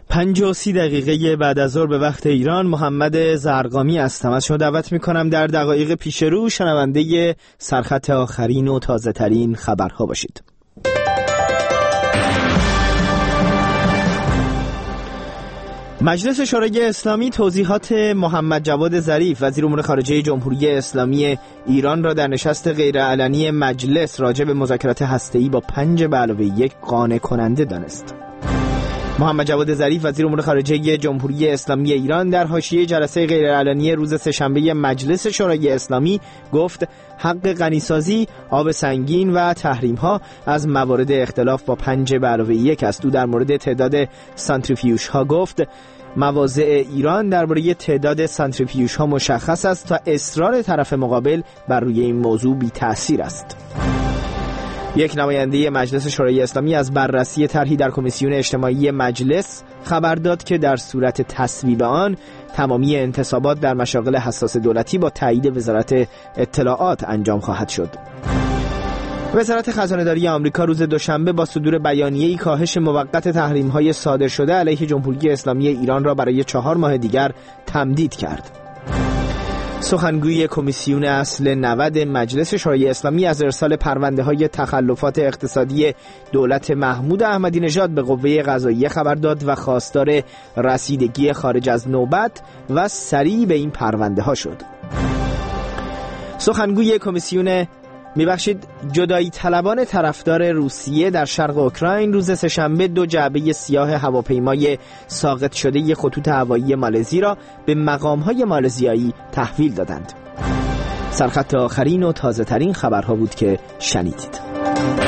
5:30 بعد از ظهر به وقت ایران، محمد زرقامی هستم. از شما دعوت میکنم در دقایق پیش رو شنونده سرخط آخرین و تازه ترین خبرها باشید. مجلس شورای اسلامی توضیحات محمد جواد ظریف وزیر امور خارجه جمهوری اسلامی ایران را در نشست غیرعلنی مجلس راجع به مذاکرات هسته‌ای با 5+1 قانع کننده دانست. محمد جواد ظریف وزیر امور خارجه جمهوری اسلامی ایران در حاشیه جلسه غیرعلنی روز سه‌شنبه مجلس شورای اسلامی گفت حق غنیسازی، آب سنگین و تحریم‌ها از موارد اختلاف با 5+1 است. او در مورد تعداد سانتریفیوژها گفت مواضع ایران درباره تعداد سانتریفیوژها مشخص است تا اصرار طرف مقابل بر روی این موضوع بی تأثیر است. یک نماینده مجلس شورای اسلامی از بررسی طرحی در کمیسیون اجتماعی مجلس خبر داد که در صورت تصویب آن تمامی انتصابات در مشاغل حساس دولتی با تایید وزارت اطلاعات انجام خواهد شد. وزارت خزانه‌داری آمریکا روز دوشنبه با صدور بیانیه‌ای کاهش موقت تحریم‌های صادر شده علیه جمهوری اسلامی ایران را برای 4 ماه دیگر تمدید کرد. سخنگوی کمیسیون اصل 90 مجلس شورای اسلامی از ارسال پرونده‌های تخلفات اقتصادی دولت محمود احمدی نژاد به قوه قضاییه خبر داد و خواستار رسیدگی خارج از نوبت و سریع به این پرونده‌ها شد. سخنگوی کمیسیون جدایی طلبان طرفدار روسیه در شرق اوکراین روز سه‌شنبه 2 جعبه سیاه هواپیمای ساقط شده خطوط هوایی مالزی را به مقام‌های مالزیایی تحویل دادند. سرخط آخرین و تازه ترین خبرها بود که شنیدید.